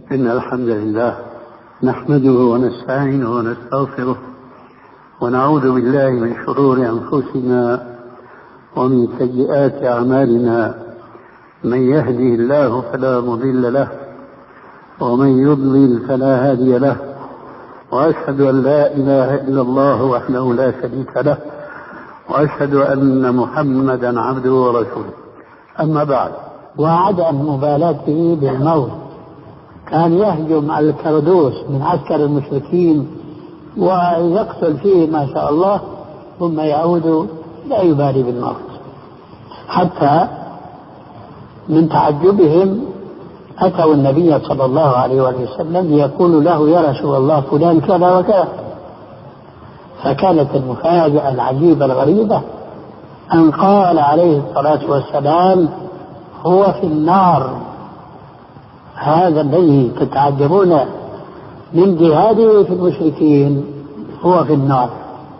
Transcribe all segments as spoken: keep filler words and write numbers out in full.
إن الحمد لله نحمده ونستعينه ونستغفره ونعوذ بالله من شرور أنفسنا ومن سيئات أعمالنا. من يهده الله فلا مضل له ومن يضلل فلا هادي له، وأشهد أن لا إله إلا الله وحده لا شريك له، وأشهد أن محمدا عبده ورسوله. أما بعد، وعدم مبالاته بالموت كان يهجم على الكردوس من عسكر المشركين ويقتل فيه ما شاء الله، ثم يعود لا يبالي بالموت، حتى من تعجبهم أتوا النبي صلى الله عليه وسلم ليقولوا له يا رسول الله فلان كذا وكذا. فكانت المفاجأة العجيبة الغريبة أن قال عليه الصلاة والسلام هو في النار. هذا الذي تتعجبون من جهاده في المشركين هو في النار،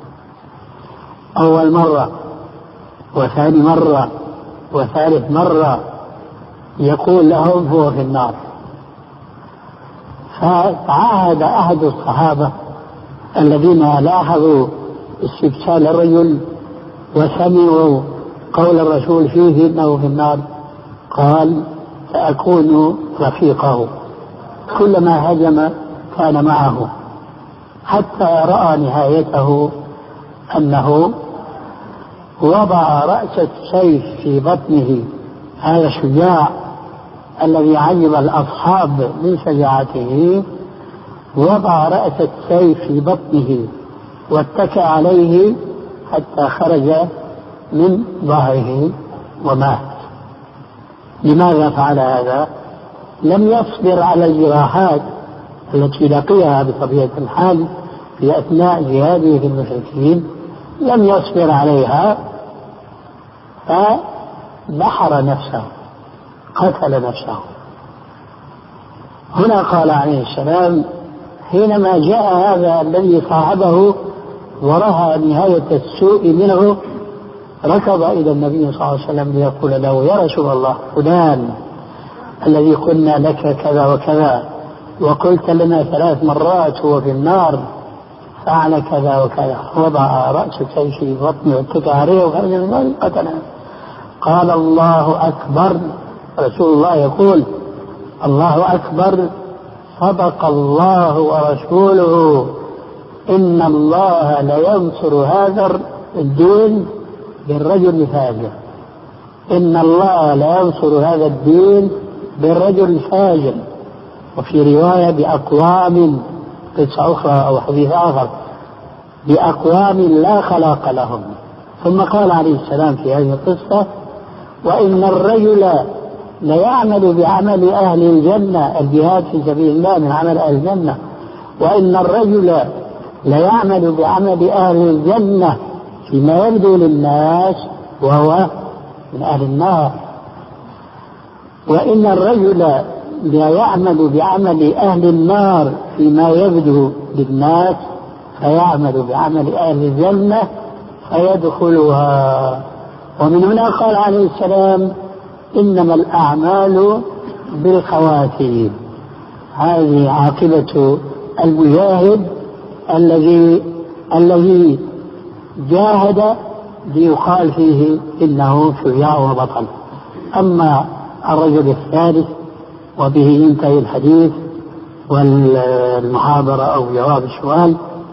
أول مرة وثاني مرة وثالث مرة يقول لهم هو في النار. فتعاهد أحد الصحابة الذين لاحظوا استبسال الرجل وسمعوا قول الرسول فيه إنه في النار، قال سأكون رفيقه، كلما هجم كان معه، حتى رأى نهايته أنه وضع رأس السيف في بطنه. هذا الشجاع الذي عجب الأصحاب من شجاعته، وضع رأس السيف في بطنه واتكى عليه حتى خرج من ظهره ومات. لماذا فعل هذا؟ لم يصبر على الجراحات التي لقيها بطبيعة الحال في أثناء جهاده في المشركين، لم يصبر عليها فنحر نفسه، قتل نفسه. هنا قال عليه السلام حينما جاء هذا الذي صاحبه ورأى نهاية السوء منه، ركض إلى النبي صلى الله عليه وسلم ليقول له يا رسول الله فلان الذي قلنا لك كذا وكذا وقلت لنا ثلاث مرات هو في النار فعل كذا وكذا، وضع رأس السيف في بطنه واتكى عليه وخرج من النار قتله. قال الله أكبر. رسول الله يقول الله أكبر، صدق الله ورسوله، إن الله لينصر هذا الدين بالرجل الفاجر. إن الله لا ينصر هذا الدين بالرجل الفاجر. وفي رواية بأقوام، قصة أخرى أو حديث آخر، بأقوام لا خلاق لهم. ثم قال عليه السلام في هذه القصة وإن الرجل ليعمل بعمل أهل الجنة، الجهاد في سبيل الله من عمل أهل الجنة، وإن الرجل ليعمل بعمل أهل الجنة فيما يبدو للناس وهو من أهل النار، وإن الرجل لا يعمل بعمل أهل النار فيما يبدو للناس فيعمل بعمل أهل الجنة فيدخلها. ومن هنا قال عليه السلام إنما الأعمال بالخواتيم. هذه عاقبة المجاهد الذي الذي جاهد ليقال فيه إنه شجاع وبطل. أما الرجل الثالث، وبه ينتهي الحديث والمحاضرة أو جواب السؤال،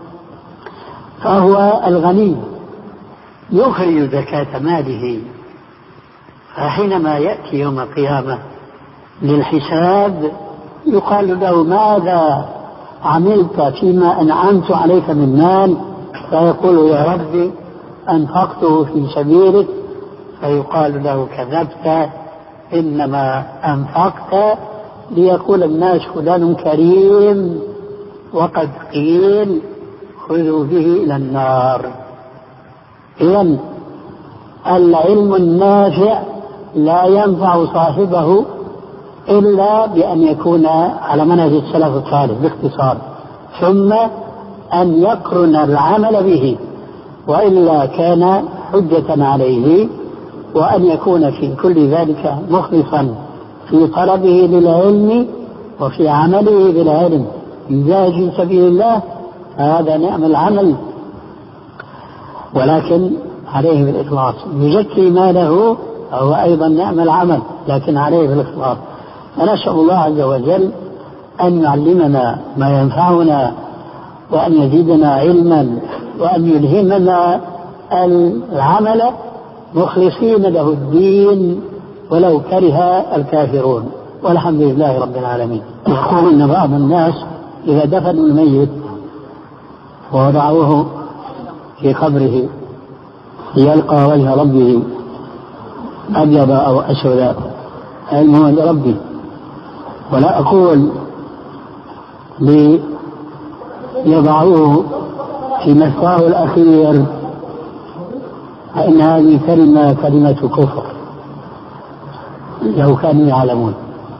فهو الغني يخرج زكاة ماله، فحينما يأتي يوم القيامة للحساب يقال له ماذا عملت فيما أنعمت عليك من مال؟ فيقول يا ربي أنفقته في سبيلك. فيقال له كذبت، إنما أنفقت ليقول الناس فلان كريم، وقد قيل خذوا به إلى النار. إذن العلم النافع لا ينفع صاحبه إلا بأن يكون على منهج السلف الصالح باختصار، ثم أن يقرن العمل به، وإلا كان حجة عليه، وأن يكون في كل ذلك مخلصا في طلبه للعلم وفي عمله بالعلم يجاهد في سبيل الله، هذا نعم العمل، ولكن عليه بالإخلاص. يزكي ماله هو أيضا نعم العمل، لكن عليه بالإخلاص. فنسأل الله عز وجل أن يعلمنا ما ينفعنا، وأن يزيدنا علما، وأن يلهمنا العمل مخلصين له الدين ولو كره الكافرون، والحمد لله رب العالمين. يقول إن بعض الناس إذا دفنوا الميت ووضعوه في قبره يلقى وجه ربه أبيض أو أسود، علمه لربي. ولا أقول ليضعوه في مثواه الأخير، فإن هذه كلمة كلمة كفر لو كانوا يعلمون.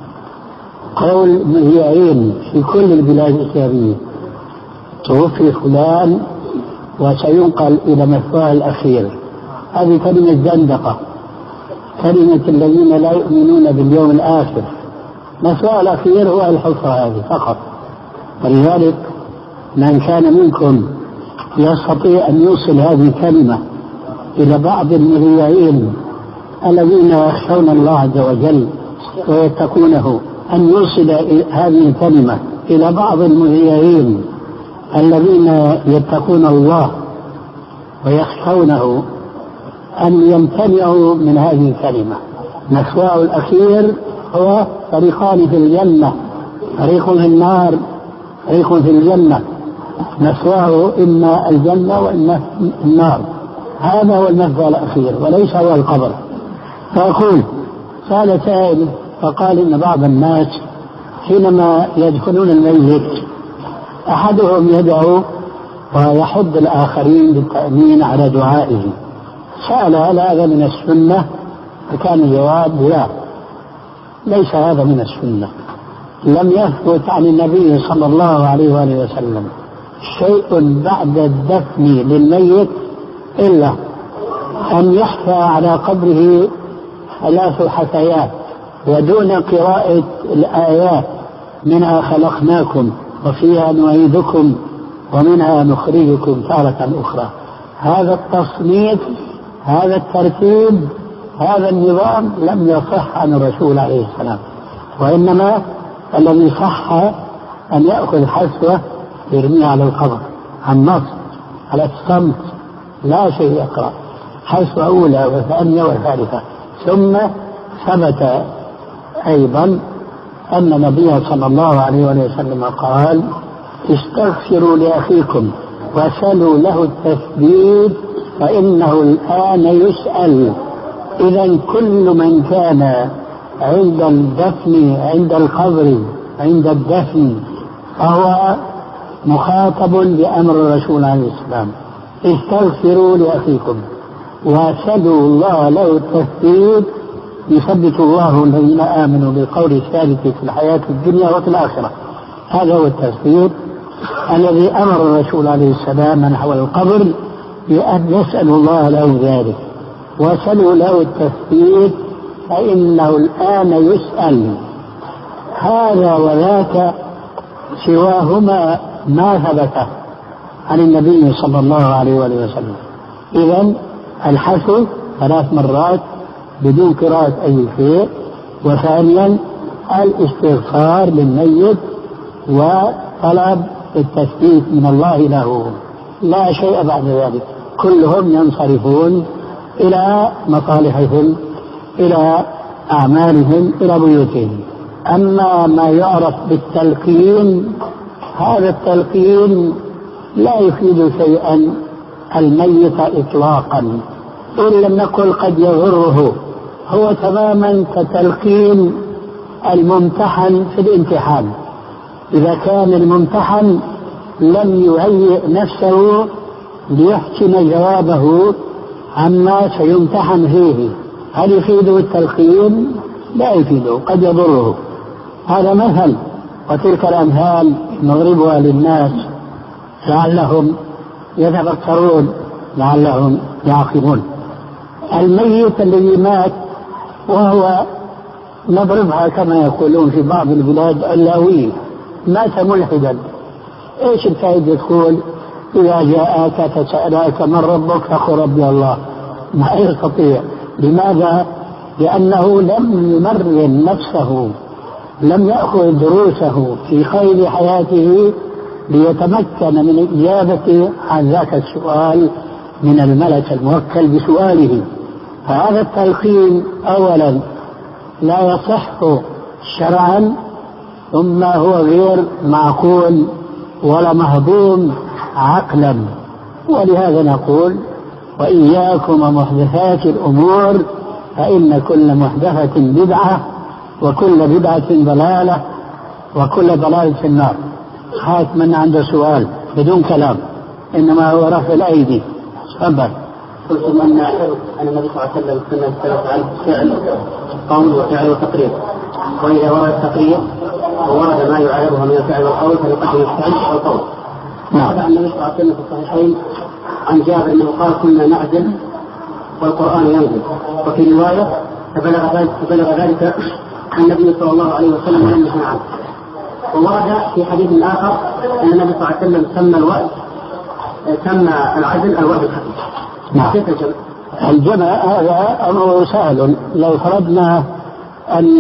قول مذيعين في كل البلاد الإسلامية توفي فلان وسينقل إلى مثواه الأخير، هذه كلمة زندقة، كلمة الذين لا يؤمنون باليوم الآخر. مثواه الأخير هو الحفرة هذه فقط. ولذلك من كان منكم يستطيع أن يوصل هذه الكلمة إلى بعض المذيعين الذين يخشون الله عز وجل ويتقونه، أن يوصل هذه الكلمة إلى بعض المذيعين الذين يتقون الله ويخشونه، أن يمتنعوا من هذه الكلمة. مثواه الأخير هو فريقان في الجنة، فريق في النار، فريق في الجنة. مثواه إما الجنة وإما النار، هذا هو المثوى الأخير وليس هو القبر. فأقول سأل سائل فقال إن بعض الناس حينما يدخلون الميت أحدهم يدعو ويحض الآخرين بالتأمين على دعائه، سأل هل هذا من السنة؟ فكان الجواب لا، ليس هذا من السنة. لم يثبت عن النبي صلى الله عليه وآله وسلم شيء بعد الدفن للميت إلا أن يحفى على قبره ثلاث حثيات ودون قراءة الآيات منها خلقناكم وفيها نعيدكم ومنها نخرجكم تارة أخرى. هذا التصنيف، هذا الترتيب، هذا النظام لم يصح عن الرسول عليه السلام، وإنما الذي صح أن يأخذ حسوة يرميها على القبر، على النص، على الصمت، لا شيء يقرأ، حسوة أولى وثانية وثالثة. ثم ثبت أيضا أن النبي صلى الله عليه وسلم قال استغفروا لأخيكم وسلوا له التثبيت فإنه الآن يسأل. إذا كل من كان عند الدفن، عند القبر، عند الدفن، فهو مخاطب بأمر الرسول عليه السلام. استغفروا لأخيكم وسلوا الله له التثبيت يثبت الله الذين آمنوا بالقول الثابت في الحياة الدنيا وفي الآخرة. هذا هو التثبيت الذي أمر الرسول عليه السلام من حول القبر بأن يسألوا الله له ذلك، وسلوا له التثبيت فإنه الآن يسأل. هذا وذاك سواهما ما ثبت عن النبي صلى الله عليه وسلم. إذن الحث ثلاث مرات بدون قراءة أي شيء، وثانيا الاستغفار للميت وطلب التثبيت من الله له، لا شيء بعد ذلك. كلهم ينصرفون إلى مصالحهم، إلى أعمالهم، إلى بيوتهم. أما ما يعرف بالتلقين، هذا التلقين لا يفيد شيئا الميت إطلاقا، إن لم نقل قد يضره. هو تماما كتلقين الممتحن في الامتحان. إذا كان الممتحن لم يهيئ نفسه ليحسن جوابه عما سيمتحن فيه، هل يفيده التلقين؟ لا يفيده، قد يضره. هذا مثل، وتلك الأمثال نضربها للناس لعلهم يتفكرون، لعلهم يعقلون. الميت الذي مات وهو نضربها كما يقولون في بعض البلاد اللاوين، مات ملحدا. ايش الفائدة تقول إذا جاءك فسألك من ربك فقل ربي الله؟ ما يستطيع. لماذا؟ لأنه لم يمرن نفسه، لم يأخذ دروسه في خير حياته ليتمكن من الإجابة عن ذاك السؤال من الملك الموكل بسؤاله. فهذا التلقين أولا لا يصح شرعا، ثم هو غير معقول ولا مهضوم عقلا. ولهذا نقول وإياكم ومحدثات الأمور فإن كل محدثة بدعة وكل بدعة ضلالة وكل ضلالة في النار. خاف من عنده سؤال بدون كلام، إنما هو رفع الأيدي. تفضل. قلتم أن أن النبي صلى الله عليه وسلم سنة الثلاث عن فعل قول وفعل وتقرير، وإذا ورد التقرير وورد ما يعارضها من الفعل والقول فنقدم الفعل والقول. نعم. عن النبي صلى الله عليه وسلم في الصحيحين عن جابر أنه قال كنا نعزل والقرآن ينزل، وفي رواية فبلغ ذلك فبلغ ذلك النبي صلى الله عليه وسلم لم ينهى عنه. وورد في حديث آخر أن النبي صلى الله عليه وسلم سمى الوأد سمى العزل الوأد الخفيف. نعم. كيف الجمع؟ الجمع هذا أمر سهل. لو فرضنا أن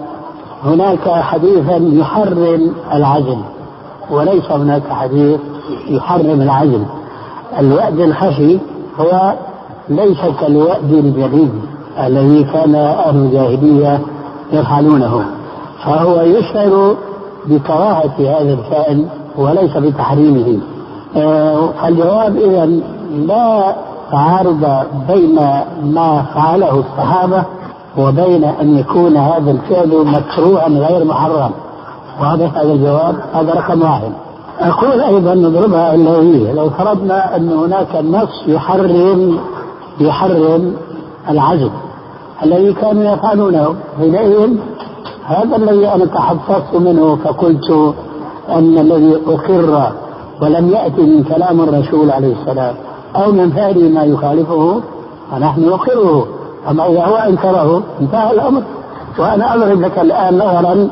هناك حديثا يحرم العزل وليس هناك حديث يحرم العزل، الوأد الخفي هو ليس كالوأد الجديد الذي كان أهل الجاهلية يفعلونه، فهو يشعر بكراهة هذا الفعل وليس بتحريمه. فالجواب إذن لا تعارض بين ما فعله الصحابة وبين أن يكون هذا الفعل مكروها غير محرم. واضح هذا الجواب؟ هذا رقم واحد. أقول أيضا نضربها اللغوية. لو فرضنا أن هناك نص يحرم يحرم العزل الذي كانوا يفعلونه حينئذ، هذا الذي أنا تحفظت منه فقلت أن الذي أقر ولم يأتي من كلام الرسول عليه السلام أو من فعل ما يخالفه فنحن نقره، أما إذا هو أنكره انتهى الأمر. وأنا أضرب لك الآن نظرا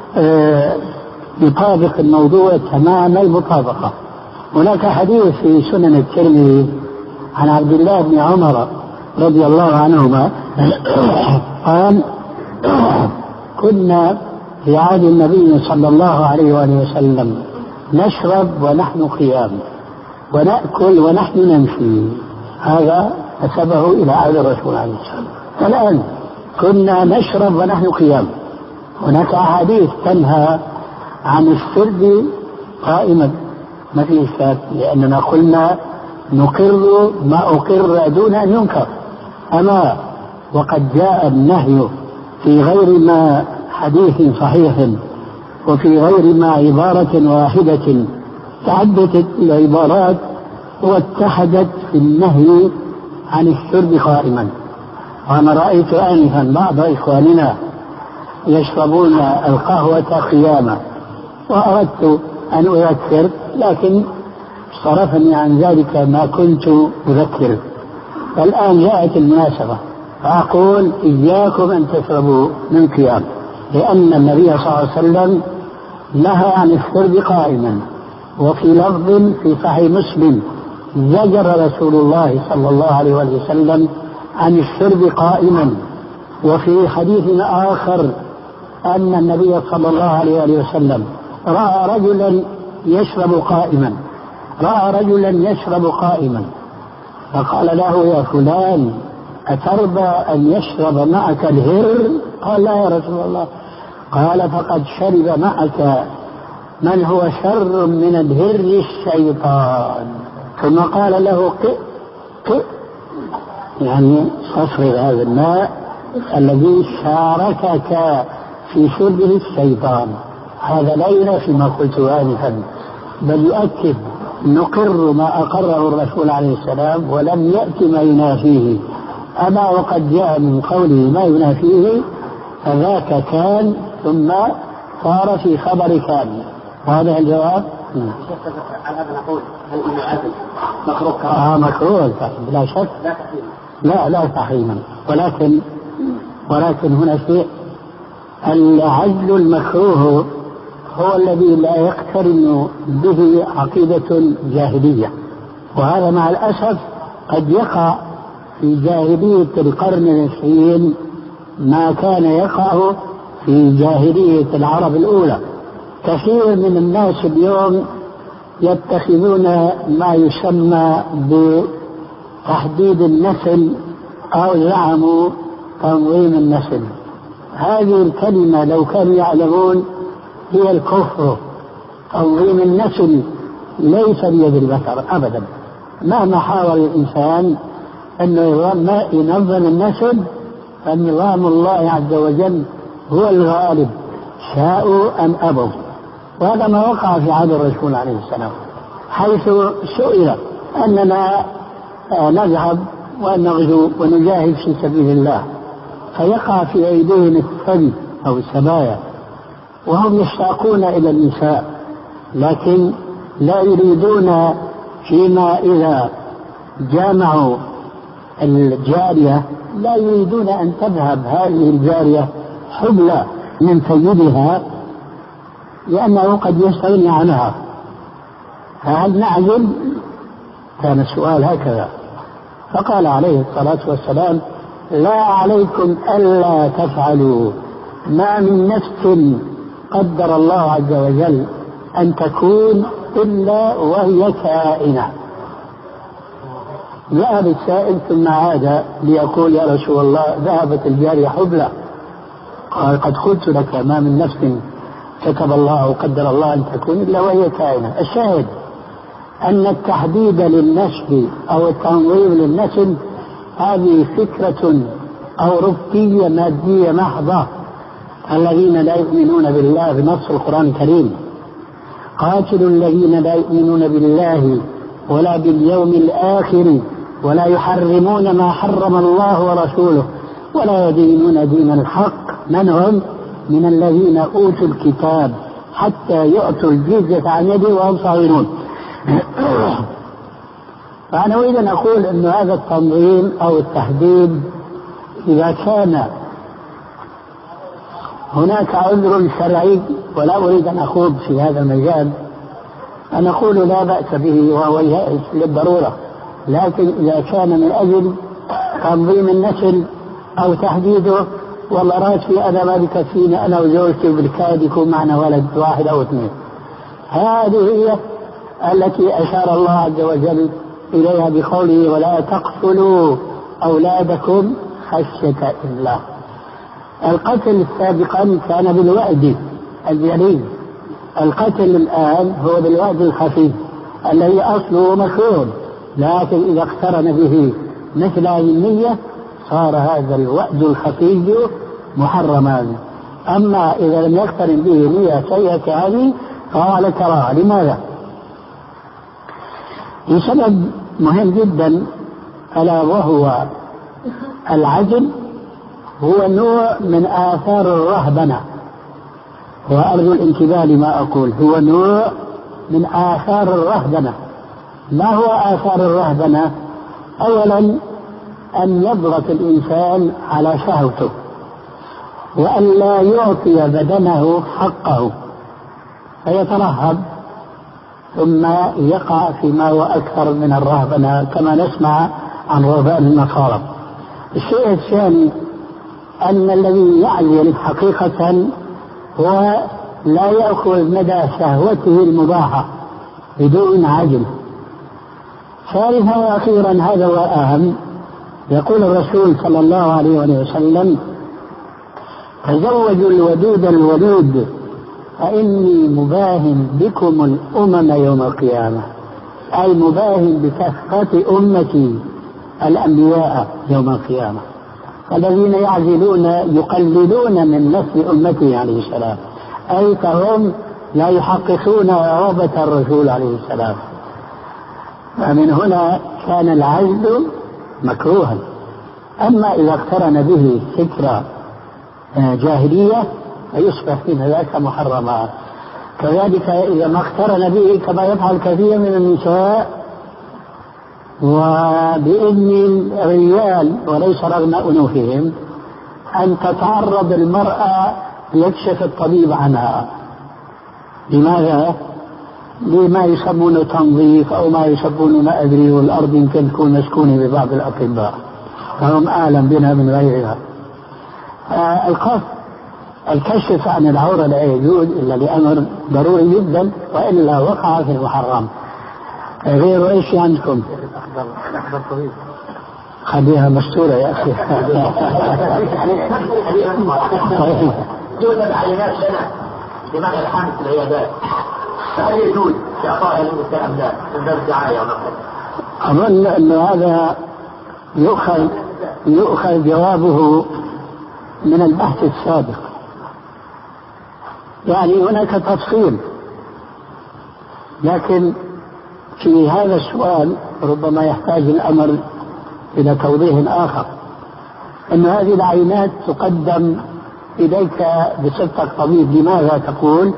يطابق الموضوع تمام المطابقة. هناك حديث في سنن الترمذي عن عبد الله بن عمر رضي الله عنهما قال كنا في عهد النبي صلى الله عليه وآله وسلم نشرب ونحن قيام ونأكل ونحن نمشي. هذا نسبه إلى عهد الرسول عليه السلام. الآن كنا نشرب ونحن قيام. هناك أحاديث تنهى عن الشرب قائما، ما في إشكال، لأننا قلنا نقر ما أقر دون أن ينكر. أما وقد جاء النهي في غير ما حديث صحيح وفي غير ما عبارة واحدة، تعددت العبارات واتحدت في النهي عن الشرب قائما. وأنا رأيت آنفا بعض إخواننا يشربون القهوة قياما، وأردت أن أذكر لكن صرفني عن ذلك ما كنت أذكر. فالآن جاءت المناسبة فأقول إياكم أن تشربوا من قيام، لأن النبي صلى الله عليه وسلم نهى عن الشرب قائما. وفي لفظ في صحيح مسلم زجر رسول الله صلى الله عليه وسلم عن الشرب قائما. وفي حديث آخر أن النبي صلى الله عليه وسلم رأى رجلا يشرب قائما رأى رجلا يشرب قائما فقال له يا فلان أترضى أن يشرب معك الهر؟ قال لا يا رسول الله. قال فقد شرب معك من هو شر من الهر الشيطان. ثم قال له قئ قئ، يعني صفر هذا الماء الذي شاركك في شربه الشيطان. هذا لا ينافي ما قلت آنفا، بل يؤكد نقر ما أقره الرسول عليه السلام ولم يأتي ما ينافيه. أما وقد جاء من قوله ما ينافيه فذاك كان ثم صار في خبر كان. وهذا الجواب. على هذا نقول هل إنه عزل مكروه؟ آه مكروه بلا شك، لا تحريما. لا لا تحريما، ولكن ولكن هنا شيء العزل المكروه هو الذي لا يقترن به عقيدة جاهلية، وهذا مع الأسف قد يقع في جاهلية القرن العشرين ما كان يقع في جاهلية العرب الأولى. كثير من الناس اليوم يتخذون ما يسمى بتحديد النسل أو زعموا تنظيم النسل. هذه الكلمة لو كانوا يعلمون هي الكفر. تنظيم النسل ليس بيد البشر أبدا، مهما حاول الإنسان أنه ينظم النسل فالنظام الله عز وجل هو الغالب شاءوا أم أبوا. وهذا ما وقع في عهد الرسول عليه السلام، حيث سئل أننا نذهب ونغزو ونجاهد في سبيل الله، فيقع في أيديهم الثدي أو السبايا وهم يشتاقون إلى النساء، لكن لا يريدون فيما إذا جامعوا الجارية لا يريدون أن تذهب هذه الجارية حبلى من سيدها لأنه قد يستغني عنها. فهل نعزل؟ كان السؤال هكذا، فقال عليه الصلاة والسلام: لا عليكم ألا تفعلوا، ما من نفس قدر الله عز وجل أن تكون إلا وهي كائنة. ذهب السائل ثم عاد ليقول: يا رسول الله ذهبت الجارية حبلى. قال: قد قلت لك ما من نفس كتب الله وقدر الله أن تكون إلا وهي كائنة. الشاهد أن التحديد للنسل أو التنظيم للنسل هذه فكرة أو ربطية مادية محضة. الذين لا يؤمنون بالله بنص القرآن الكريم: قاتلوا الذين لا يؤمنون بالله ولا باليوم الآخر ولا يحرمون ما حرم الله ورسوله ولا يدينون دين الحق. من هم؟ من الذين أوتوا الكتاب حتى يؤتوا الجزية عن يد وهم صاغرون. فأنا أريد أن أقول أن هذا التنظيم أو التحديد إذا كان هناك عذر شرعي، ولا أريد أن أخوض في هذا المجال، أن أقول لا بأس به وهو للضرورة، لكن إذا كان من أجل تنظيم النسل أو تحديده والله راسي أنا ما بكفيني أنا وزوجتي بالكاد يكون معنا ولد واحد أو اثنين، هذه هي التي أشار الله عز وجل إليها بقوله: ولا تقتلوا أولادكم خشية إملاق. القتل سابقا كان بالوعد الجليل، القتل الآن هو بالوعد الخفي الذي أصله مكروه، لكن إذا اقترن به مثل هذه النية صار هذا الوعد الخفي محرما. أما إذا لم يقترن به نية سيئة كهذه فهو على كراهة. لماذا؟ لسبب مهم جدا، ألا وهو العزل هو نوع من آثار الرهبنة، وأرجو الانتباه لما أقول، هو نوع من آثار الرهبنة. ما هو آثار الرهبنة؟ أولا أن يضغط الإنسان على شهوته وأن لا يعطي بدنه حقه فيترهب ثم يقع فيما هو أكثر من الرهبنة كما نسمع عن رهبان النصارى. الشيء الثاني أن الذي يعزل حقيقة هو لا يأخذ مدى شهوته المباحة بدون عجل. ثالثا وأخيرا هذا هو أهم، يقول الرسول صلى الله عليه وسلم: تزوجوا الودود الولود فإني مباهن بكم الأمم يوم القيامة، أي مباهن بكثرة أمتي الأنبياء يوم القيامة. الذين يعزلون يقللون من نسل أمته عليه السلام، أي فهم لا يحققون رغبة الرسول عليه السلام. فمن هنا كان العزل مكروها. أما إذا اقترن به فكرة جاهلية فيصبح من ذاك محرما. كذلك إذا ما اقترن به كما يفعل كثير من النساء وبإذن الرجال وليس رغم أنوفهم أن تتعرض المرأة يكشف الطبيب عنها. لماذا؟ لما يسمونه تنظيف أو ما يسمونه ما أدري، والأرض يمكن تكون مسكونة ببعض الأطباء فهم أعلم بنا من غيرها. آه القصد الكشف عن العورة لا يجوز إلا لأمر ضروري جدا، وإلا وقع في المحرم. غير إيش عندكم؟ خليها مستورة يا أخي. طيب دون العينات لنا بمعنى الحامل في العيادات، فهل يجوز إعطاء المستعمل ذا من باب الدعاية ونقل؟ أظن أن هذا يؤخذ يؤخذ جوابه من البحث السابق. يعني هناك تفصيل، لكن في هذا السؤال ربما يحتاج الأمر إلى توضيح آخر، أن هذه العينات تقدم إليك بصفتك طبيب. لماذا تقول؟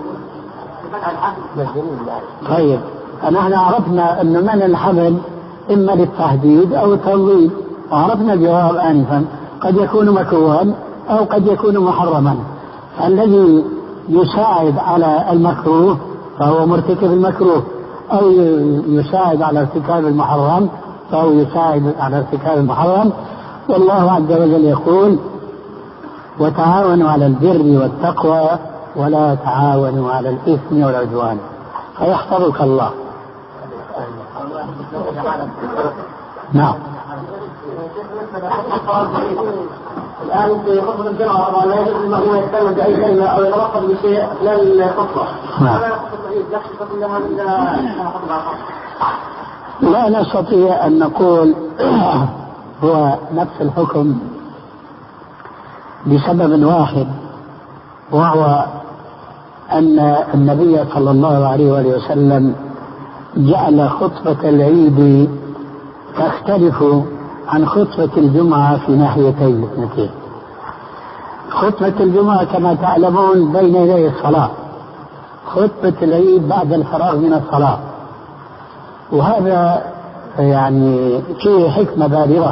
طيب نحن عرفنا أن من الحمل إما للتهديد أو التنظيف، وعرفنا الجواب آنفا، قد يكون مكروها أو قد يكون محرما. الذي يساعد على المكروه فهو مرتكب المكروه، أو يساعد على ارتكاب المحرم فهو يساعد على ارتكاب المحرم. والله عز وجل يقول: وتعاونوا على البر والتقوى ولا تعاونوا على الإثم والعدوان. فيحفظك الله. نعم. الآن في خطبة الجمعة طبعا لا يجوز أنه يتكلم بأي كلمة أو يتلفظ بشيء للخطبة. لا نستطيع أن نقول هو نفس الحكم بسبب واحد، وهو أن النبي صلى الله عليه وآله وسلم جعل خطبة العيد تختلف عن خطبة الجمعة في ناحيتين اثنتين. خطبة الجمعة كما تعلمون بين يدي الصلاة، خطبة العيد بعد الفراغ من الصلاة، وهذا يعني فيه حكمة بالغة.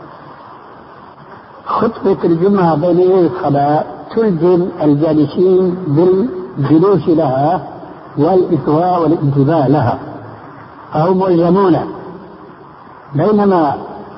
خطبة الجمعة بين يدي الصلاة تلزم الجالسين بالجلوس لها والإثواء والانتباه لها، فهم ملزمون. بينما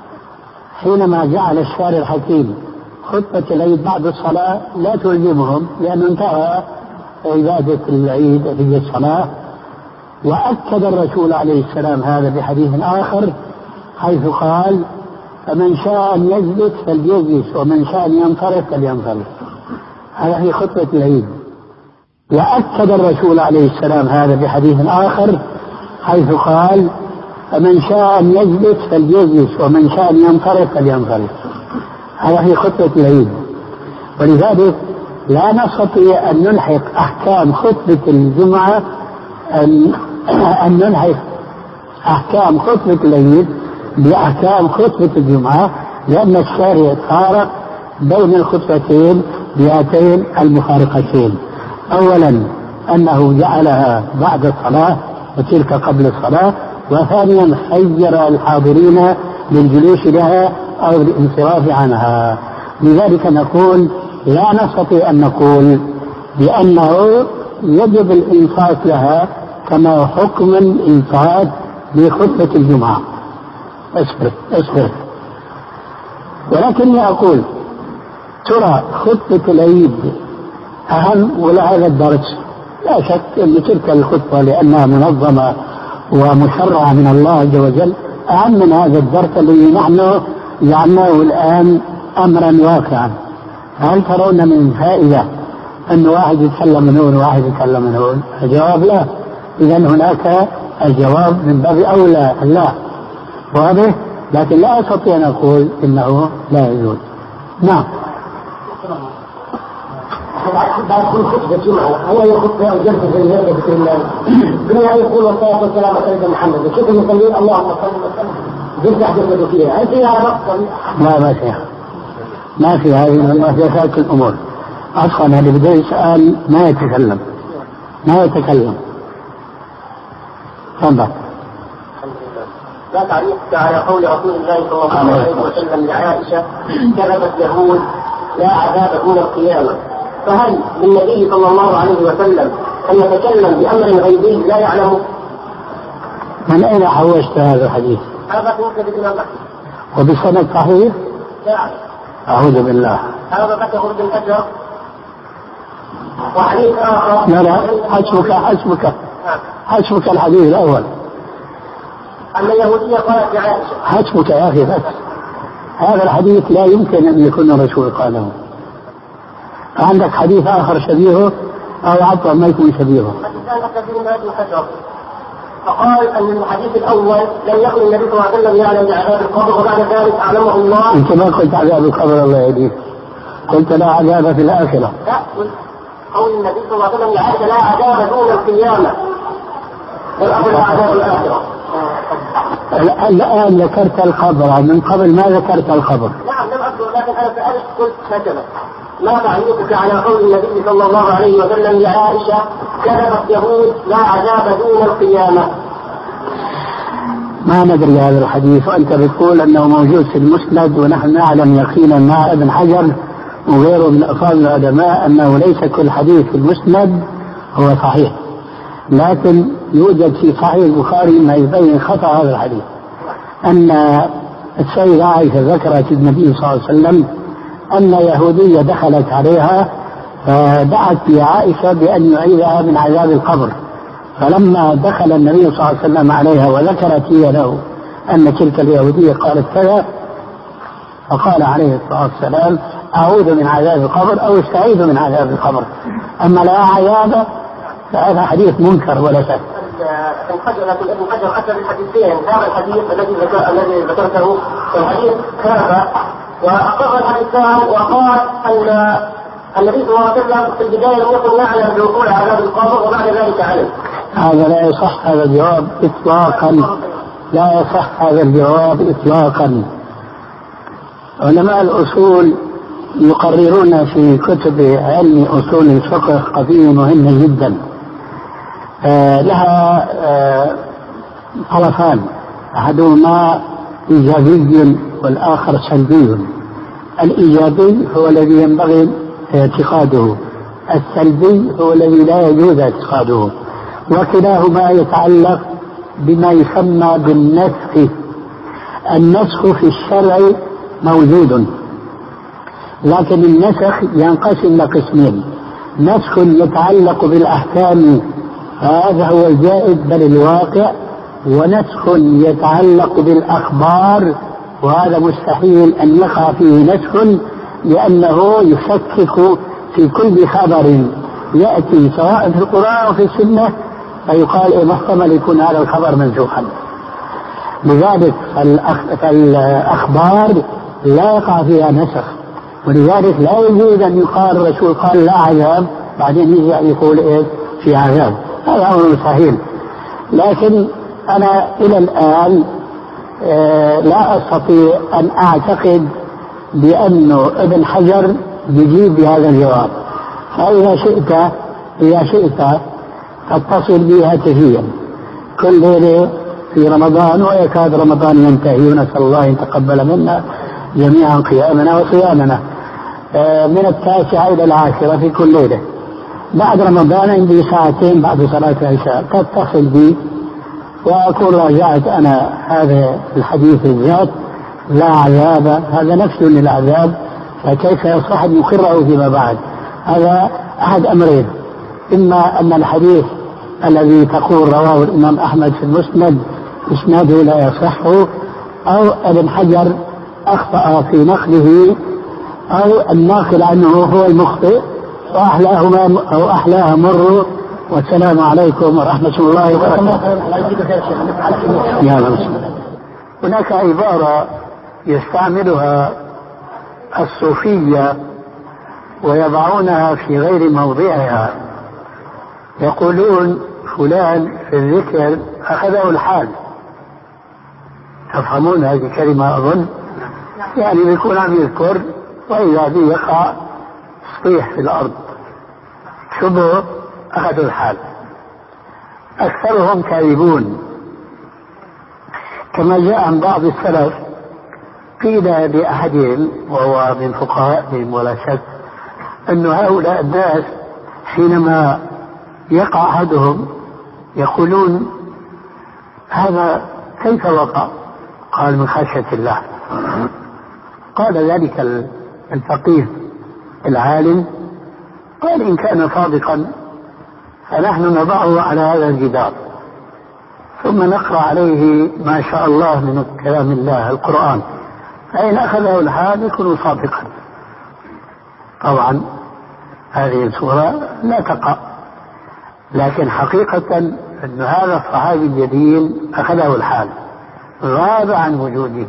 حينما جعل الشارع الحكيم خطبة العيد بعد الصلاة لا تلزمهم، لأنه انتهى عبادة العيد في الصلاة. وأكد الرسول عليه السلام هذا بحديث آخر حيث قال: فمن شاء أن يجلس فليجلس ومن شاء أن ينصرف فلينصرف. هذا في خطبة العيد. وأكد الرسول عليه السلام هذا بحديث آخر حيث قال: فمن شاء أن يجلس فليجلس ومن شاء أن ينصرف فلينصرف. هذا في خطبة العيد. ولذلك لا نستطيع أن نلحق أحكام خطبة الجمعة أن, أن نلحق أحكام خطبة العيد بأحكام خطبة الجمعة، لأن الشارع فارق بين الخطبتين بهاتين المفارقتين. أولا أنه جعلها بعد الصلاة وتلك قبل الصلاة، وثانيا خير الحاضرين للجلوس لها أو الانصراف عنها. لذلك نقول لا نستطيع أن نقول بأنه يجب الإنصات لها كما حكم الإنصات بخطبة الجمعة. اصبر اصبر. ولكني أقول ترى خطبة العيد أهم ولا هذا الدرس؟ لا شك أن تلك الخطبة لأنها منظمة ومشرعة من الله عز وجل أهم من هذا الدرس الذي نحن جعلناه الآن أمرا واقعا. هل ترون من فائدة أن واحد يتكلم من هون وواحد يتكلم من هون؟ الجواب لا. إذا هناك الجواب من باب أولى لا، واضح؟ لكن لا أستطيع أن أقول إنه لا يجوز. نعم. بعد كل خطبة جمعة هو يخطب أو جلسة في الهيئة بكر الله بما يقول والصلاة والسلام على سيدنا محمد وكيف يصلي اللهم صل وسلم جلسة حدثة فيها. هل فيها نقص؟ لا ما فيها، ما في هذه المحدثات الأمور. أصلا اللي بده يسأل ما يتكلم ما يتكلم. تفضل. لا تعليق على قول رسول الله صلى الله عليه وسلم لعائشة: كذبت يهود لا عذاب دون القيامة. فهل للنبي صلى الله عليه وسلم أن يتكلم بأمر غيبي لا يعلمه؟ من أين حوشت هذا الحديث؟ هذا في مسند الإمام أحمد وبسند صحيح؟ نعم. أعوذ بالله. هذا قد يخرج الفجر. وحديث آخر. لا لا حسبك حسبك حسبك الحديث الأول. أن اليهودية قالت لعائشة. حسبك يا أخي بس. هذا الحديث لا يمكن أن يكون الرسول قاله. عندك حديث آخر شبيهه أو عطوا ما يكون شبيهه. فقال أن الحديث الأول لم يكن النبي صلى الله عليه وسلم يعلم بعذاب القبر وبعد ذلك أعلمه الله. أنت ما قلت عذاب القبر الله يهديك، قلت لا عذاب في الآخرة. لا، قول النبي صلى الله عليه وسلم لعائشة لا عذاب دون القيامة بل أقول عذاب الآخرة. الآن ذكرت القبر، من قبل ما ذكرت القبر. نعم لم أذكر، لكن أنا سألت قلت هكذا: ما تعليقك على قول النبي صلى الله عليه وسلم لعائشة كذبت يهود لا عذاب دون القيامة؟ ما ندري هذا الحديث، وأنت بتقول أنه موجود في المسند، ونحن نعلم يقينا مع ابن حجر وغيره من أفاضل العلماء أنه ليس كل حديث في المسند هو صحيح، لكن يوجد في صحيح البخاري ما يبين خطأ هذا الحديث، أن السيدة عائشة ذكرت النبي صلى الله عليه وسلم أن يهودية دخلت عليها فدعت لعائشة بأن يعيذها من عذاب القبر، فلما دخل النبي صلى الله عليه وسلم عليها وذكرت هي له أن تلك اليهودية قالت كذا، فقال عليه الصلاة والسلام: أعوذ من عذاب القبر أو استعيذ من عذاب القبر، أما لا عذاب فهذا حديث منكر ولا شك. لكن ابن حجر أتى بالحديثين، هذا الحديث الذي الذي ذكرته الحديث هذا، وأقر الحديثان وقال أن النبي صلى الله عليه وسلم في البداية لم يكن يعلم بوقوع عذاب القبر وبعد ذلك علم. هذا لا يصح هذا الجواب إطلاقا، لا يصح هذا الجواب إطلاقا. علماء الأصول يقررون في كتب علم أصول الفقه قضية مهمة جدا، آه لها آه طرفان، أحدهما إيجابي والآخر سلبي. الإيجابي هو الذي ينبغي اعتقاده، السلبي هو الذي لا يجوز اعتقاده، وكلاهما يتعلق بما يسمى بالنسخ. النسخ في الشرع موجود، لكن النسخ ينقسم لقسمين: نسخ يتعلق بالأحكام هذا هو الجائز بل الواقع، ونسخ يتعلق بالأخبار وهذا مستحيل أن يقع فيه نسخ، لأنه يشكك في كل خبر يأتي سواء في القرآن أو في السنة، فيقال إيه محتمل يكون هذا الخبر منسوخا. لذلك فالأخبار لا يقع فيها نسخ، ولذلك لا يجوز أن يقال الرسول قال لا عذاب بعدين يجي يقول إيه في عذاب، هذا أمر مستحيل. لكن أنا إلى الآن آه لا أستطيع أن أعتقد بأنه ابن حجر يجيب بهذا الجواب، فإذا شئت إذا شئت تتصل بي هاتفيا كل ليلة في رمضان ويكاد رمضان ينتهي، ونسأل الله أن يتقبل منا جميعا قيامنا وصيامنا آه من التاسعة إلى العاشرة في كل ليلة. بعد رمضان عندي ساعتين بعد صلاة العشاء تتصل بي وأكون راجعت أنا هذا الحديث الذات لا عذاب، هذا نفس للعذاب، فكيف يصح أن يقره فيما بعد؟ هذا أحد أمرين: إما أن الحديث الذي تقول رواه الإمام أحمد في المسند إسناده لا يصح، أو ابن حجر أخطأ في نقله، أو الناقل عنه هو المخطئ، وأحلاهما أو أحلاها مر. والسلام عليكم ورحمة الله وبركاته. هناك عبارة يستعملها الصوفية ويضعونها في غير موضعها، يقولون فلان في الذكر أخذه الحال. تفهمون هذه الكلمة أظن؟ يعني بيكون عم يذكر وإذا به يقع صيح في الأرض شبه أخذوا الحال. أكثرهم كاذبون، كما جاء عن بعض السلف قيل لأحدهم وهو من فقهائهم ولا شك أن هؤلاء الناس حينما يقع أحدهم يقولون هذا كيف وقع؟ قال من خشية الله. قال ذلك الفقيه العالم قال إن كان صادقا فنحن نضعه على هذا الجدار ثم نقرأ عليه ما شاء الله من كلام الله القرآن، فإن أخذه الحال يكون صادقا. طبعا هذه الصورة لا تقع، لكن حقيقة أن هذا الصحابي الجليل أخذه الحال، غاب عن وجوده،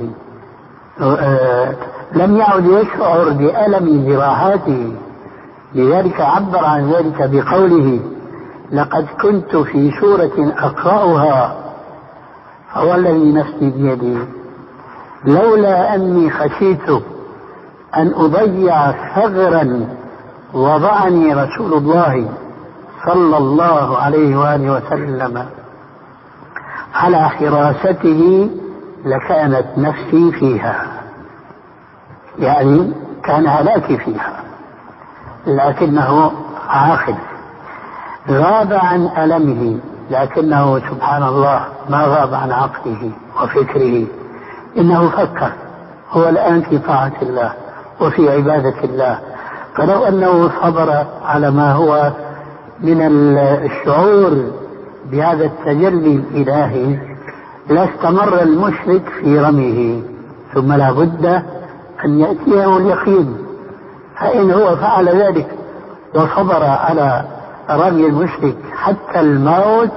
لم يعد يشعر بألم جراحاته، لذلك عبر عن ذلك بقوله لقد كنت في سورة أقرأها فوالذي نفسي بيدي لولا أني خشيت أن أضيع ثغرا وضعني رسول الله صلى الله عليه وآله وسلم على حراسته لكانت نفسي فيها، يعني كان هلاكي فيها، لكنه عاقل غاب عن ألمه، لكنه سبحان الله ما غاب عن عقله وفكره، إنه فكر هو الآن في طاعة الله وفي عبادة الله، فلو أنه صبر على ما هو من الشعور بهذا التجلي الإلهي لاستمر المشرك في رميه، ثم لا بد أن يأتيه اليقين، فإن هو فعل ذلك وصبر على رمي المشرك حتى الموت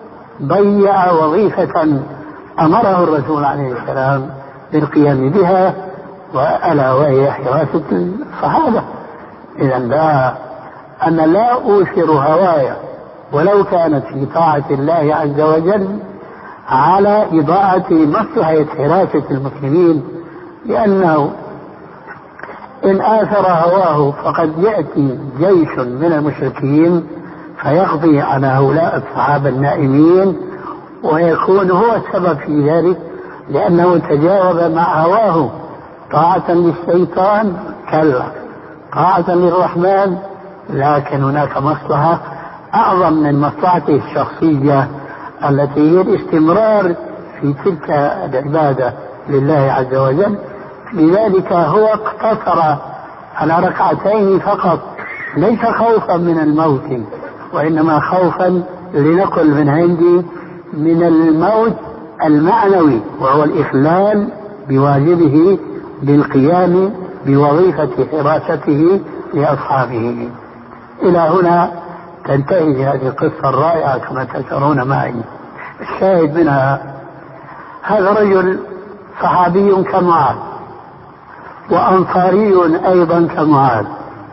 ضيع وظيفة أمره الرسول عليه السلام بالقيام بها، وألا وهي حراسة الصحابة. إذا لا أنا لا أوثر هوايا ولو كانت في طاعة الله عز وجل على إضاعة مصلحة حراسة المسلمين، لأنه إن آثر هواه فقد يأتي جيش من المشركين فيقضي على هؤلاء الصحابة النائمين ويكون هو السبب في ذلك، لأنه تجاوب مع هواه. طاعة للشيطان كلا، طاعة للرحمن، لكن هناك مصلحة أعظم من مصلحته الشخصية التي هي الاستمرار في تلك العبادة لله عز وجل. لذلك هو اقتصر على ركعتين فقط، ليس خوفا من الموت وإنما خوفا لنقل من عندي من الموت المعنوي، وهو الإخلال بواجبه بالقيام بوظيفة حراسته لأصحابه. إلى هنا تنتهي هذه القصة الرائعة كما تشعرون معي. الشاهد منها هذا رجل صحابي كمعاذ وأنصاري أيضا كمعاذ،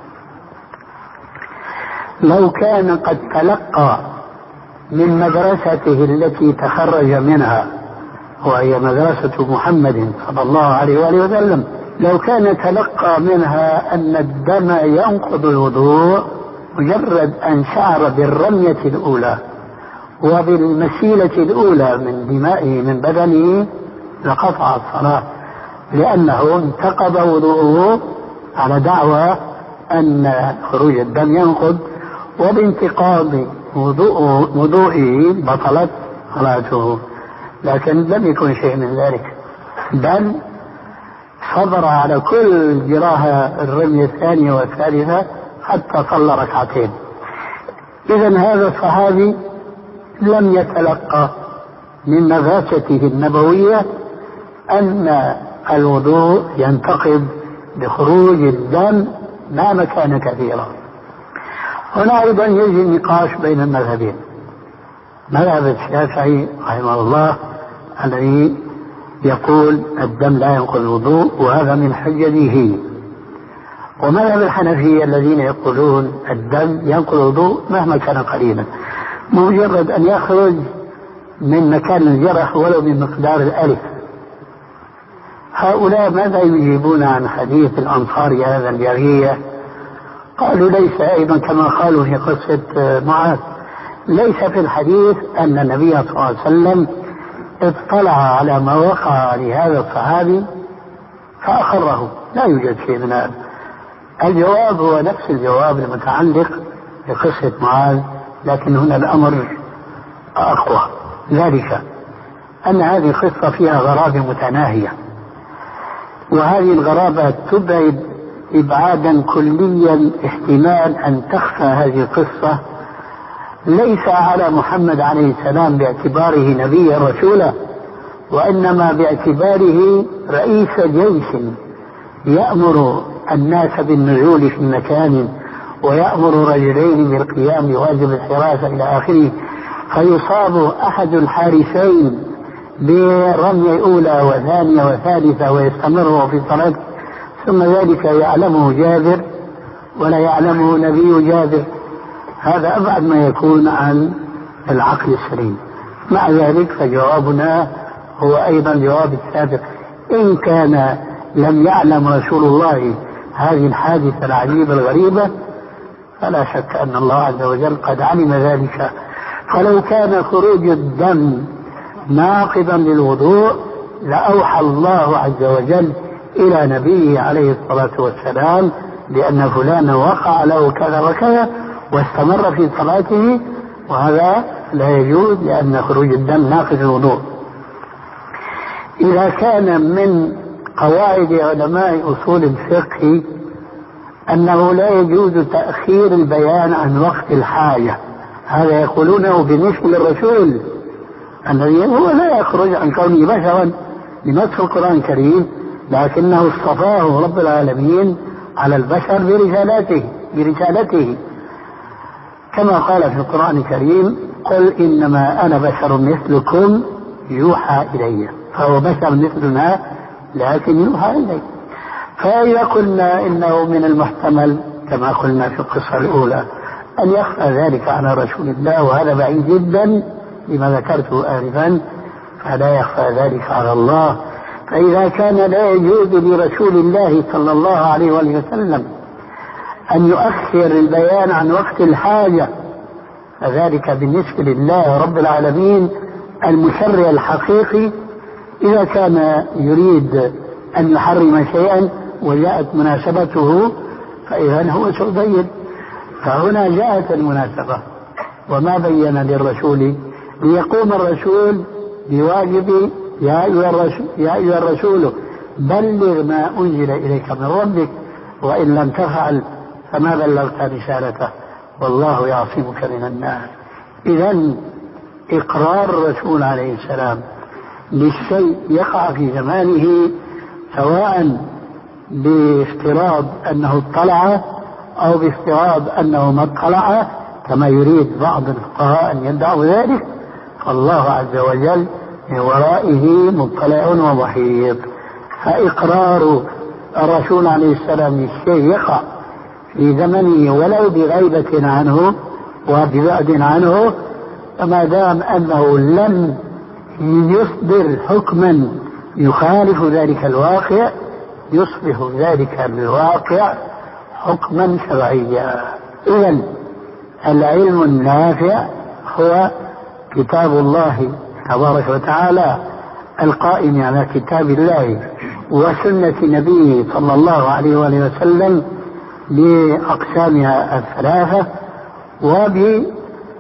لو كان قد تلقى من مدرسته التي تخرج منها وهي مدرسة محمد صلى الله عليه وآله وسلم، لو كان تلقى منها أن الدم ينقض الوضوء مجرد أن شعر بالرمية الأولى وبالمسيلة الأولى من دمائه من بدنه لقطع الصلاة، لأنه انتقض وضوءه على دعوى أن خروج الدم ينقض، وبانتقاض وضوئه بطلت صلاته. لكن لم يكن شيء من ذلك، بل صبر على كل جراحة الرمية الثانية والثالثة حتى صلى ركعتين. إذن هذا الصحابي لم يتلقى من نغاسته النبوية أن الوضوء ينتقض بخروج الدم ما كان كثيرا. هنا أيضا يجي النقاش بين المذهبين، مذهب الشافعي رحمه الله الذي يقول الدم لا ينقض الوضوء وهذا من حجته، ومذهب الحنفية الذين يقولون الدم ينقض الوضوء مهما كان قليلا، مجرد أن يخرج من مكان الجرح ولو من مقدار الألف. هؤلاء ماذا يجيبون عن حديث الأنصاري هذا الجارية؟ قالوا ليس أيضا كما قالوا في قصة معاذ، ليس في الحديث أن النبي صلى الله عليه وسلم اطلع على ما وقع لهذا الصحابي فأخره، لا يوجد شيء من هذا. الجواب هو نفس الجواب المتعلق بقصة معاذ، لكن هنا الأمر أقوى، ذلك أن هذه القصة فيها غرابة متناهية، وهذه الغرابة تبعد إبعادا كليا احتمال أن تخفى هذه القصة ليس على محمد عليه السلام باعتباره نبيا رسولا، وإنما باعتباره رئيس جيش يأمر الناس بالنزول في مكان ويأمر رجلين بالقيام بواجب الحراسة إلى آخره، فيصاب أحد الحارسين برمي أولى وثانية وثالثة ويستمر في صلاة، ثم ذلك يعلمه جابر ولا يعلمه نبي جابر. هذا أبعد ما يكون عن العقل السليم. مع ذلك فجوابنا هو أيضا جواب السابق، إن كان لم يعلم رسول الله هذه الحادثة العجيبة الغريبة فلا شك أن الله عز وجل قد علم ذلك. فلو كان خروج الدم ناقضا للوضوء لأوحى الله عز وجل إلى نبيه عليه الصلاة والسلام بأن فلانا وقع له كذا وكذا واستمر في صلاته، وهذا لا يجوز لأن خروج الدم ناقض الوضوء. إذا كان من قواعد علماء أصول الفقه أنه لا يجوز تأخير البيان عن وقت الحاجة، هذا يقولونه بالنسبة للرسول الذي هو لا يخرج عن كونه بشرا بنص القرآن الكريم، لكنه اصطفاه رب العالمين على البشر برسالته برسالته كما قال في القرآن الكريم: قل إنما أنا بشر مثلكم يوحى إلي، فهو بشر مثلنا لكن يوحى إليه. فإذا قلنا إنه من المحتمل كما قلنا في القصة الأولى أن يخفى ذلك على رسول الله، وهذا بعيد جدا لما ذكرته آنفا، فلا يخفى ذلك على الله. فإذا كان لا يجوز لرسول الله صلى الله عليه وسلم أن يؤخر البيان عن وقت الحاجة، فذلك بالنسبة لله رب العالمين المشرع الحقيقي إذا كان يريد أن يحرم شيئا وجاءت مناسبته فإذا هو سيبين. فهنا جاءت المناسبة وما بين للرسول ليقوم الرسول بواجب يا أيها الرسول, يا أيها الرسول بلغ ما أنزل إليك من ربك وإن لم تفعل فما بلغت رسالته والله يعصمك من الناس. إذن إقرار الرسول عليه السلام للشيء يقع في زمانه سواء بافتراض أنه اطلع أو بافتراض أنه ما اطلع كما يريد بعض الفقهاء أن يدعوا ذلك، فالله عز وجل من ورائه مطلع ومحيط. فإقرار الرسول عليه السلام للشيء يقع في زمنه ولو بغيبة عنه وببعد عنه، فما دام أنه لم يصدر حكما يخالف ذلك الواقع يصبح ذلك الواقع حكما شرعيا. إذن العلم النافع هو كتاب الله تبارك وتعالى القائم على كتاب الله وسنة نبيه صلى الله عليه وآله وسلم بأقسامها الثلاثة، وباتباع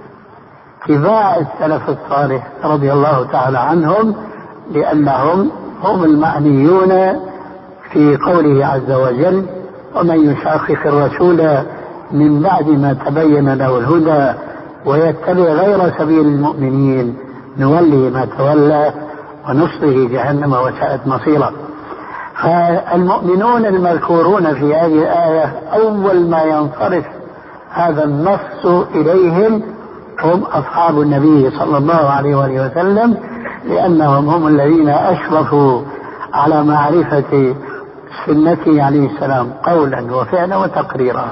السلف الصالح رضي الله تعالى عنهم، لأنهم هم المعنيون في قوله عز وجل: ومن يشاقق الرسول من بعد ما تبين له الهدى ويتبع غير سبيل المؤمنين نولي ما تولى ونصله جهنم وساءت مصيرا. فالمؤمنون المذكورون في هذه الآية أول ما ينصرف هذا النص إليهم هم أصحاب النبي صلى الله عليه وآله وسلم، لأنهم هم الذين أشرفوا على معرفة سنته عليه السلام قولا وفعلا وتقريرا.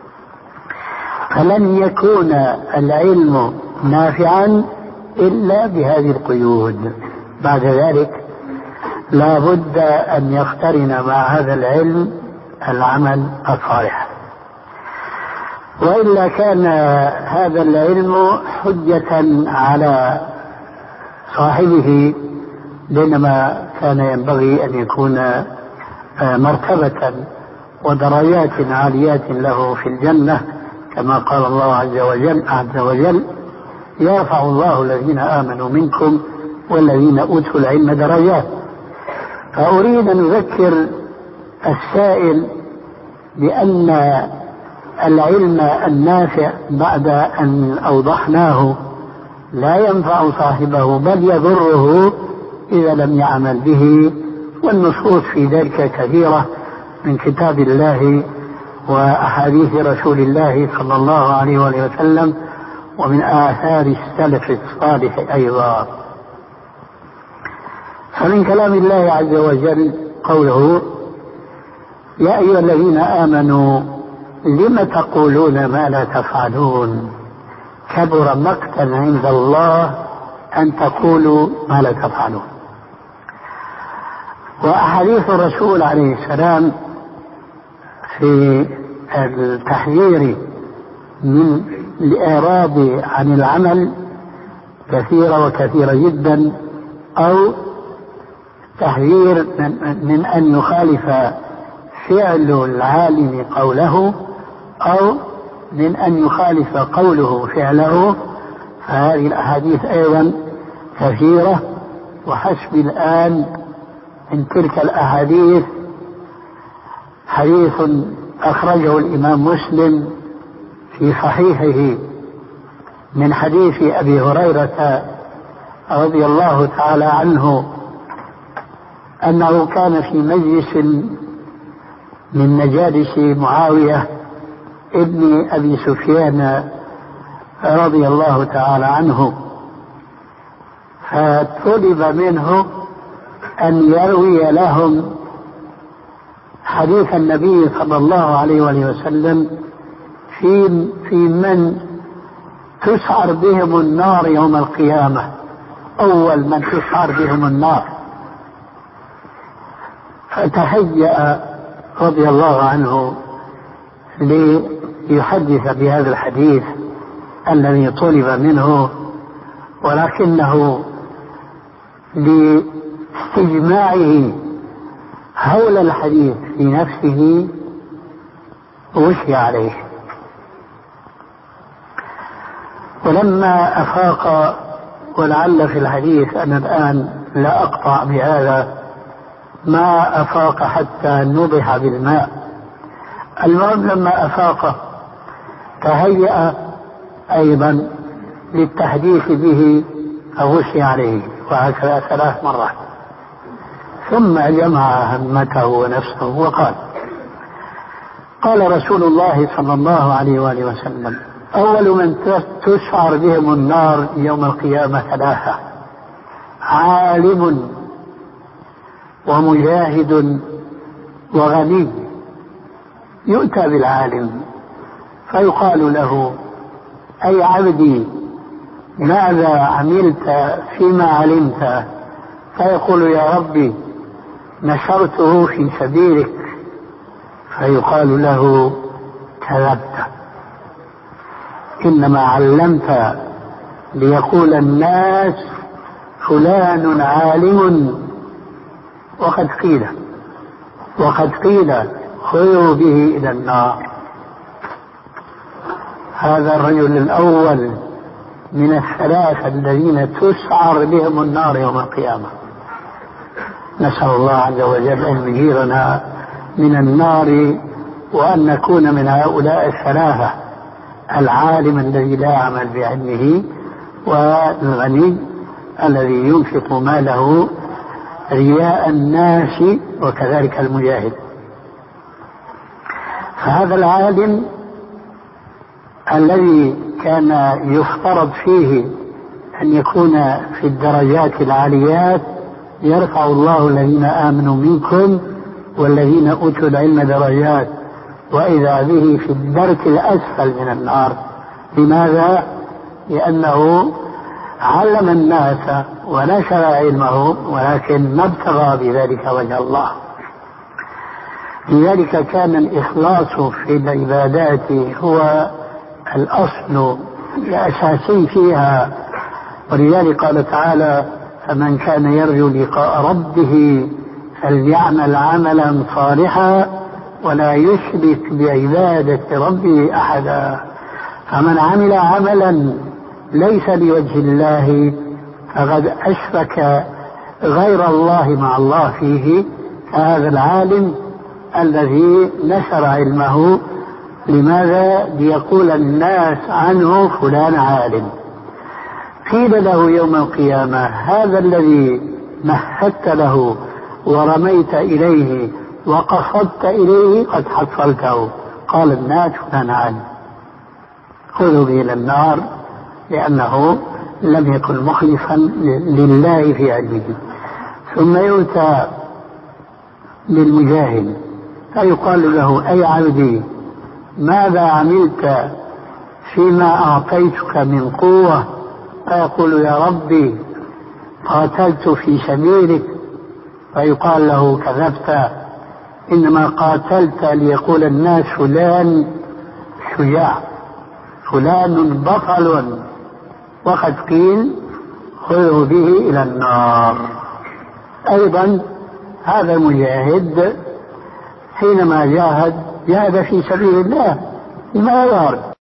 فلن يكون العلم نافعا إلا بهذه القيود. بعد ذلك لا بد أن يقترن مع هذا العلم العمل الصالح، وإلا كان هذا العلم حجة على صاحبه، بينما كان ينبغي أن يكون مرتبة ودرجات عاليات له في الجنة، كما قال الله عز وجل عز وجل: يرفع الله الذين آمنوا منكم والذين أوتوا العلم درجات. فأريد أن أذكر السائل بأن العلم النافع بعد أن أوضحناه لا ينفع صاحبه بل يضره إذا لم يعمل به، والنصوص في ذلك كثيرة من كتاب الله وأحاديث رسول الله صلى الله عليه وسلم ومن آثار السلف الصالح أيضا. فمن كلام الله عز وجل قوله: يا أيها الذين آمنوا لم تقولون ما لا تفعلون كبر مقتا عند الله أن تقولوا ما لا تفعلون. وأحاديث الرسول عليه السلام في التحذير من الإعراض عن العمل كثيرة وكثيرة جدا، أو تحذير من أن يخالف فعل العالم قوله أو من أن يخالف قوله فعله. فهذه الأحاديث أيضا كثيرة، وحسب الآن من تلك الأحاديث حديث أخرجه الإمام مسلم في صحيحه من حديث أبي هريرة رضي الله تعالى عنه أنه كان في مجلس من مجالس معاوية ابن أبي سفيان رضي الله تعالى عنه، فطلب منه أن يروي لهم حديث النبي صلى الله عليه وسلم في في من تسعر بهم النار يوم القيامة، أول من تسعر بهم النار. فتهيأ رضي الله عنه ليحدث بهذا الحديث الذي طلب منه، ولكنه لاستجماعه حول الحديث في نفسه غشي عليه. ولما أفاق، ولعل في الحديث أنا الآن لا أقطع بهذا، ما أفاق حتى نضح بالماء. المهم لما أفاق تهيأ أيضا للتحديث به فغشي عليه، وهكذا ثلاث مرات. ثم جمع همته ونفسه وقال: قال رسول الله صلى الله عليه وآله وسلم: أول من تسعر بهم النار يوم القيامة ثلاثة: عالم ومجاهد وغني. يؤتى بالعالم فيقال له: أي عبدي ماذا عملت فيما علمت؟ فيقول: يا ربي نشرته في سبيلك. فيقال له: كذبت، إنما علمت ليقول الناس فلان عالم، وقد قيل وقد قيل خذوا به إلى النار. هذا الرجل الأول من الثلاثة الذين تسعر بهم النار يوم القيامة. نسأل الله عز وجل أن يجيرنا من النار، وأن نكون من هؤلاء الثلاثة: العالم الذي لا يعمل بعلمه، والغني الذي ينفق ماله رياء الناس، وكذلك المجاهد. فهذا العالم الذي كان يفترض فيه أن يكون في الدرجات العاليات: يرفع الله الذين آمنوا منكم والذين أوتوا العلم درجات، وإذا به في الدرك الأسفل من النار. لماذا؟ لأنه علم الناس ونشر علمه، ولكن ما ابتغى بذلك وجه الله. لذلك كان الإخلاص في العبادات هو الأصل الأساسي فيها. ولذلك قال تعالى: فمن كان يرجو لقاء ربه فليعمل عملا صالحا ولا يشرك بعبادة ربه أحدا. فمن عمل عملا ليس لوجه الله فقد أشرك غير الله مع الله فيه. هذا العالم الذي نشر علمه، لماذا؟ ليقول الناس عنه فلان عالم. قيل له يوم القيامة: هذا الذي مهدت له ورميت إليه وقصدت إليه قد حصلته. قال الناس: فلان عالم. خذوا به إلى النار لأنه لم يكن مخلصا لله في علمه. ثم يؤتى للمجاهد فيقال له: أي عبدي، ماذا عملت فيما أعطيتك من قوة؟ فيقول: يا ربي قاتلت في سبيلك. فيقال له: كذبت، إنما قاتلت ليقول الناس فلان شجاع، فلان بطل. وقد قيل: خذوا به إلى النار. أيضا هذا المجاهد حينما جاهد جاهد في سبيل الله بما يراد.